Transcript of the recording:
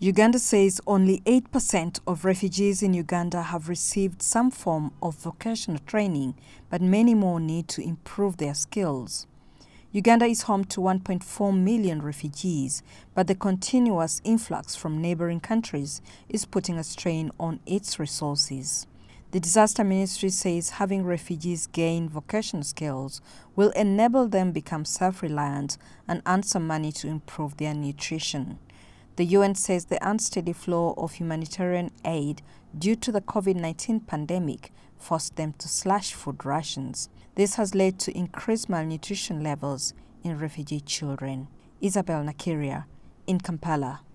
Uganda says only 8% of refugees in Uganda have received some form of vocational training, but many more need to improve their skills. Uganda is home to 1.4 million refugees, but the continuous influx from neighboring countries is putting a strain on its resources. The Disaster Ministry says having refugees gain vocational skills will enable them become self-reliant and earn some money to improve their nutrition. The UN says the unsteady flow of humanitarian aid due to the COVID-19 pandemic forced them to slash food rations. This has led to increased malnutrition levels in refugee children. Isabel Nakiria in Kampala.